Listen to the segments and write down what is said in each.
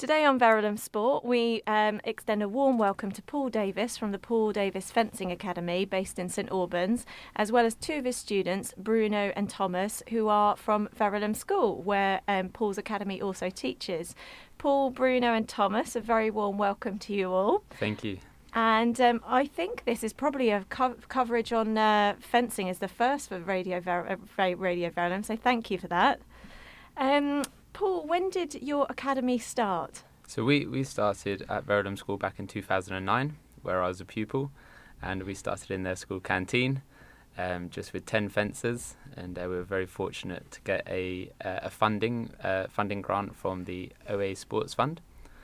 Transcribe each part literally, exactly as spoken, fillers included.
Today on Verulam Sport, we um, extend a warm welcome to Paul Davis from the Paul Davis Fencing Academy based in St Albans, as well as two of his students, Bruno and Thomas, who are from Verulam School, where um, Paul's academy also teaches. Paul, Bruno and Thomas, a very warm welcome to you all. Thank you. And um, I think this is probably a co- coverage on uh, fencing is the first for Radio, Ver- uh, Radio Verulam, so thank you for that. Um, Paul, when did your academy start? So we, we started at Verulam School back in two thousand nine, where I was a pupil, and we started in their school canteen, um, just with ten fencers, and uh, we were very fortunate to get a uh, a funding uh, funding grant from the O A Sports Fund,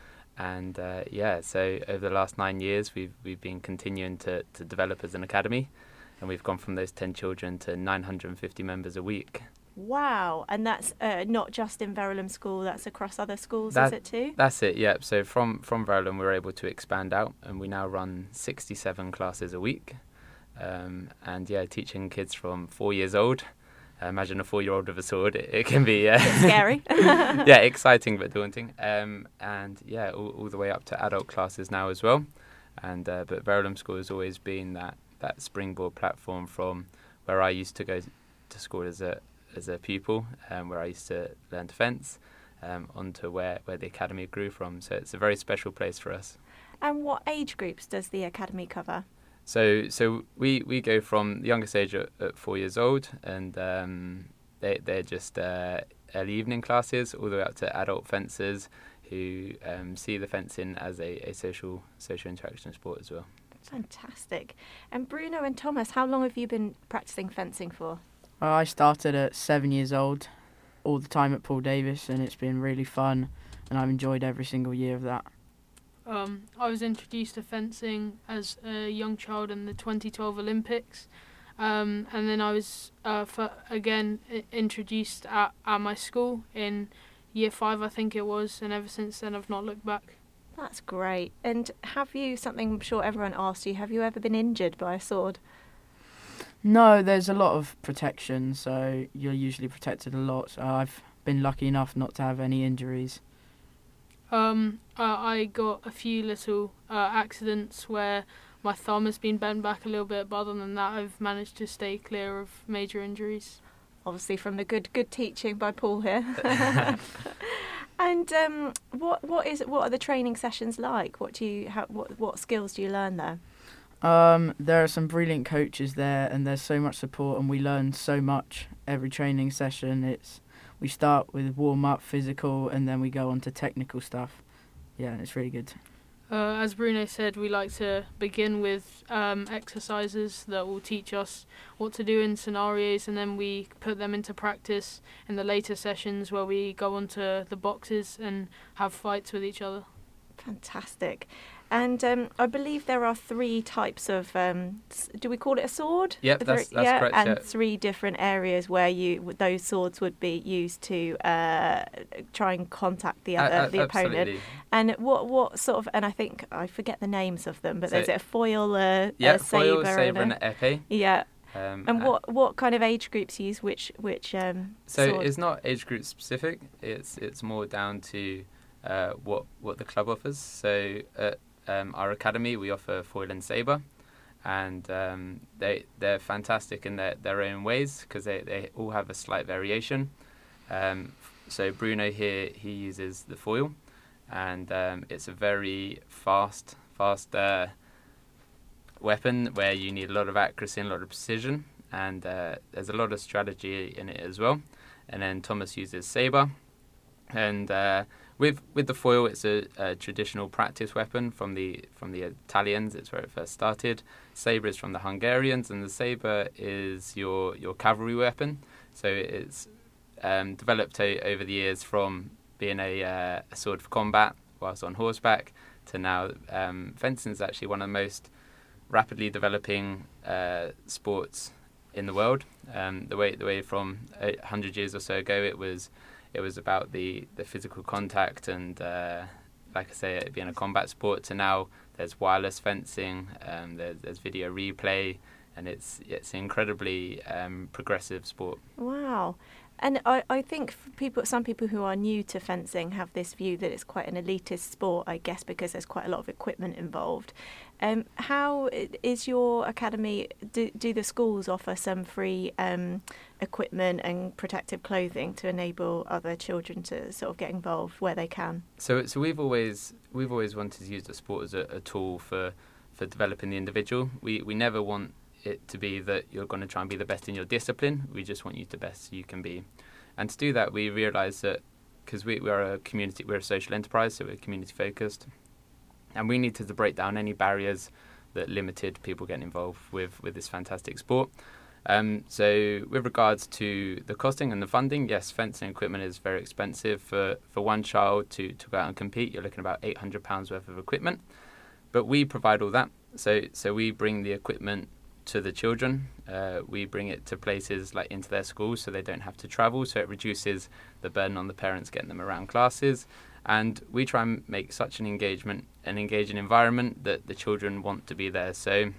and uh, yeah, so over the last nine years we've we've been continuing to, to develop as an academy, and we've gone from those ten children to nine hundred fifty members a week. Wow, and that's uh, not just in Verulam School, that's across other schools, that, is it too? That's it, yeah. So from, from Verulam we were able to expand out, and we now run sixty-seven classes a week. Um, and yeah, teaching kids from four years old. Uh, imagine a four-year-old with a sword. It, it can be... Uh, scary. Yeah, exciting but daunting. Um, and yeah, all, all the way up to adult classes now as well. And uh, But Verulam School has always been that, that springboard platform from where I used to go to school as a as a pupil, um, where I used to learn to fence, um, onto where, where the academy grew from. So it's a very special place for us. And what age groups does the academy cover? So so we, we go from the youngest age at, at four years old, and um, they, they're just uh, early evening classes, all the way up to adult fencers who um, see the fencing as a, a social social interaction sport as well. Fantastic. And Bruno and Thomas, how long have you been practicing fencing for? Well, I started at seven years old, all the time at Paul Davis, and it's been really fun, and I've enjoyed every single year of that. Um, I was introduced to fencing as a young child in the twenty twelve Olympics, um, and then I was uh, for, again I- introduced at, at my school in year five, I think it was, and ever since then I've not looked back. That's great. And have you, something I'm sure everyone asked you, have you ever been injured by a sword? No, there's a lot of protection, so you're usually protected a lot. So I've been lucky enough not to have any injuries. Um, uh, I got a few little uh, accidents where my thumb has been bent back a little bit, but other than that I've managed to stay clear of major injuries. Obviously from the good good teaching by Paul here. And um, what what is what are the training sessions like? What do you how, what what skills do you learn there? Um, there are some brilliant coaches there, and there's so much support, and we learn so much every training session. It's we start with warm up, physical, and then we go on to technical stuff. Yeah, and it's really good. Uh, as Bruno said, we like to begin with um, exercises that will teach us what to do in scenarios, and then we put them into practice in the later sessions where we go onto the boxes and have fights with each other. Fantastic. And um, I believe there are three types of, um, s- do we call it a sword? Yep, The that's- three- that's yeah, correct, And yeah. three different areas where you those swords would be used to uh, try and contact the other, A- a- the opponent. absolutely. And what what sort of, and I think, I forget the names of them, but So- there's a foil, uh, Yeah, a foil, sabre, sabre and and a, épée. yeah. Um, And uh, what what kind of age groups use which which um, So sword? it's not age group specific. It's it's more down to uh, what what the club offers. So at um, our academy we offer foil and sabre, and um, they they're fantastic in their, their own ways because they, they all have a slight variation. Um, so Bruno here, he uses the foil, and um, it's a very fast fast uh, weapon where you need a lot of accuracy and a lot of precision, and uh, there's a lot of strategy in it as well. And then Thomas uses sabre, and uh, with with the foil, it's a, a traditional practice weapon from the from the Italians. It's where it first started. Sabre is from the Hungarians, and the sabre is your your cavalry weapon. So it's um, developed o- over the years from being a, uh, a sword for combat whilst on horseback to now um, fencing is actually one of the most rapidly developing uh, sports in the world. Um, the way the way from a hundred years or so ago, it was it was about the, the physical contact and uh, like I say, it being a combat sport. To now, there's wireless fencing, um, there's, there's video replay, and it's it's an incredibly um, progressive sport. Wow. And I, I think for people, some people who are new to fencing have this view that it's quite an elitist sport, I guess, because there's quite a lot of equipment involved. Um, how is your academy, do, do the schools offer some free um, equipment and protective clothing to enable other children to sort of get involved where they can? So so we've always we've always wanted to use the sport as a, a tool for, for developing the individual. We we never want it to be that you're going to try and be the best in your discipline. We just want you the best you can be. And to do that, we realise that because we, we are a community, we're a social enterprise, so we're community focused, and we needed to break down any barriers that limited people getting involved with, with this fantastic sport. Um, so with regards to the costing and the funding, yes, fencing equipment is very expensive. For, for one child to, to go out and compete, you're looking at about eight hundred pounds worth of equipment. But we provide all that. So so we bring the equipment to the children. Uh, we bring it to places like into their schools so they don't have to travel, so it reduces the burden on the parents getting them around classes. And we try and make such an engagement, an engaging environment that the children want to be there. So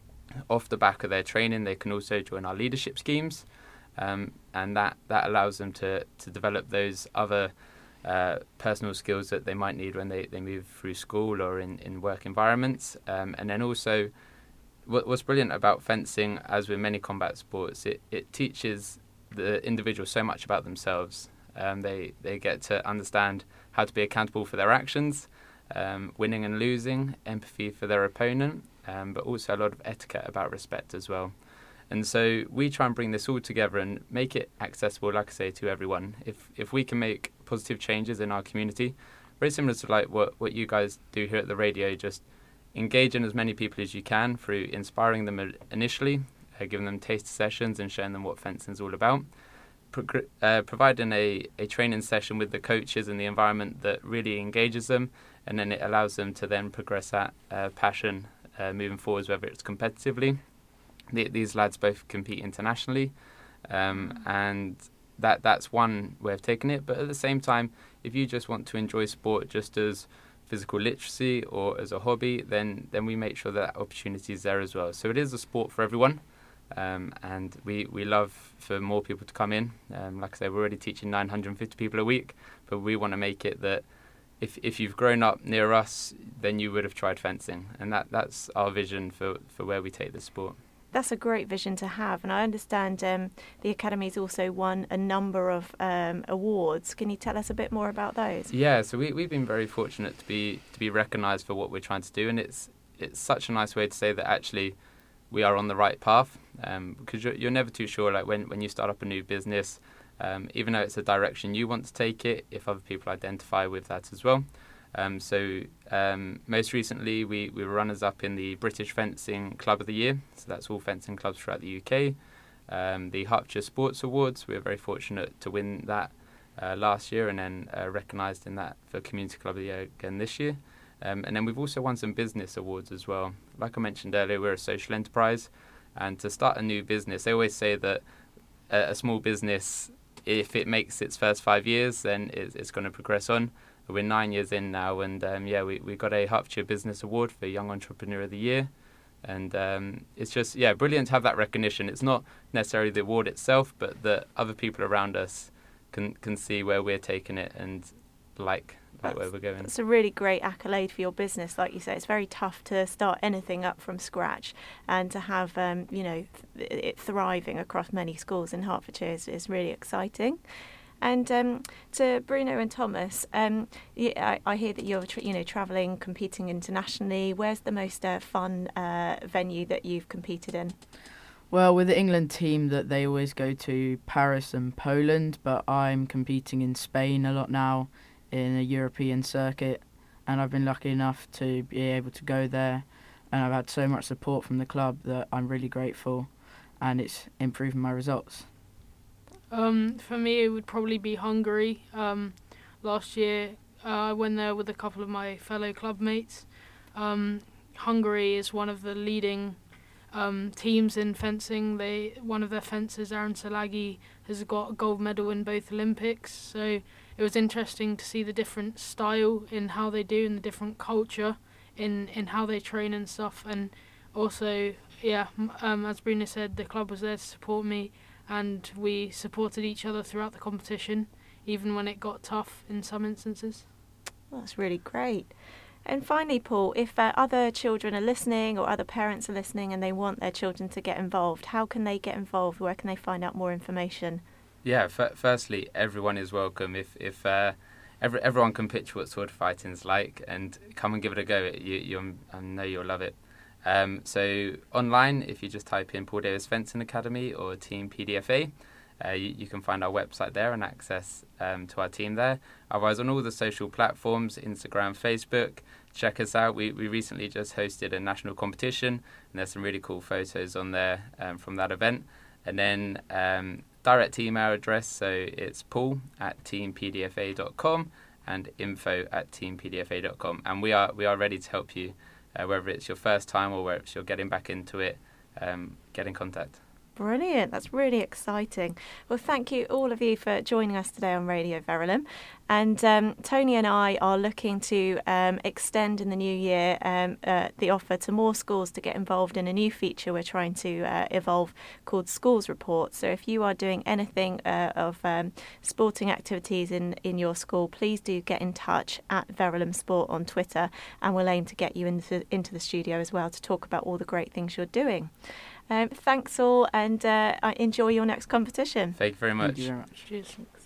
off the back of their training, they can also join our leadership schemes, um, and that, that allows them to, to develop those other uh, personal skills that they might need when they, they move through school or in, in work environments. Um, and then also what's brilliant about fencing, as with many combat sports, it, it teaches the individual so much about themselves. Um, they they get to understand how to be accountable for their actions, um, winning and losing, empathy for their opponent, um, but also a lot of etiquette about respect as well. And so we try and bring this all together and make it accessible, like I say, to everyone. If if we can make positive changes in our community, very similar to like what, what you guys do here at the radio, just engaging as many people as you can through inspiring them initially, uh, giving them taste sessions and showing them what fencing is all about, Pro- uh, providing a, a training session with the coaches and the environment that really engages them, and then it allows them to then progress that uh, passion uh, moving forwards, whether it's competitively. The, these lads both compete internationally, um, and that that's one way of taking it. But at the same time, if you just want to enjoy sport just as physical literacy or as a hobby, then then we make sure that opportunity is there as well. So it is a sport for everyone, um, and we, we love for more people to come in. Um, like I say, we're already teaching nine hundred fifty people a week, but we want to make it that if if you've grown up near us, then you would have tried fencing, and that, that's our vision for, for where we take the sport. That's a great vision to have, and I understand um, the Academy's also won a number of um, awards. Can you tell us a bit more about those? Yeah, so we, we've been very fortunate to be to be recognised for what we're trying to do, and it's it's such a nice way to say that actually we are on the right path, um, because you're, you're never too sure, like when, when you start up a new business, um, even though it's a direction you want to take it, if other people identify with that as well. Um, so um, most recently we, we were runners-up in the British Fencing Club of the Year, so that's all fencing clubs throughout the U K. Um, the Hertfordshire Sports Awards, we were very fortunate to win that uh, last year, and then uh, recognised in that for Community Club of the Year again this year. Um, and then we've also won some business awards as well. Like I mentioned earlier, we're a social enterprise, and to start a new business, they always say that a, a small business, if it makes its first five years, then it's, it's going to progress on. We're nine years in now, and um, yeah, we, we got a Hertfordshire Business Award for Young Entrepreneur of the Year. And um, it's just, yeah, brilliant to have that recognition. It's not necessarily the award itself, but that other people around us can can see where we're taking it and like, like where we're going. It's a really great accolade for your business. Like you say, it's very tough to start anything up from scratch, and to have, um, you know, th- it thriving across many schools in Hertfordshire is, is really exciting. And um, to Bruno and Thomas, um, I, I hear that you're, tra- you know, travelling, competing internationally. Where's the most uh, fun uh, venue that you've competed in? Well, with the England team, that they always go to Paris and Poland, but I'm competing in Spain a lot now in a European circuit, and I've been lucky enough to be able to go there, and I've had so much support from the club that I'm really grateful, and it's improving my results. Um, for me, it would probably be Hungary. Um, last year, uh, I went there with a couple of my fellow club mates. Um, Hungary is one of the leading um, teams in fencing. They one of their fencers, Aaron Salagi, has got a gold medal in both Olympics. So it was interesting to see the different style in how they do and the different culture in, in how they train and stuff. And also, yeah, um, as Bruno said, the club was there to support me. and we supported each other throughout the competition, even when it got tough in some instances. Well, that's really great. And finally, Paul, if uh, other children are listening or other parents are listening and they want their children to get involved, how can they get involved? Where can they find out more information? Yeah, f- firstly, everyone is welcome. If if uh, every, everyone can picture what sword fighting's like, and come and give it a go. You, you I know you'll love it. Um, so online, if you just type in Paul Davis Fencing Academy or Team P D F A, uh, you, you can find our website there and access um, to our team there. Otherwise, on all the social platforms, Instagram, Facebook, check us out. We we recently just hosted a national competition, and there's some really cool photos on there um, from that event. And then um, direct email address, so it's paul at team p d f a dot com and info at team p d f a dot com. And we are we are ready to help you, uh, whether it's your first time or whether it's you're getting back into it, um, get in contact. Brilliant. That's really exciting. Well, thank you all of you for joining us today on Radio Verulam. And um, Tony and I are looking to um, extend in the new year um, uh, the offer to more schools to get involved in a new feature we're trying to uh, evolve called Schools Report. So if you are doing anything uh, of um, sporting activities in, in your school, please do get in touch at Verulam Sport on Twitter, and we'll aim to get you into, into the studio as well to talk about all the great things you're doing. Um, thanks all, and uh, enjoy your next competition. Thank you very much. Thank you very much. Cheers.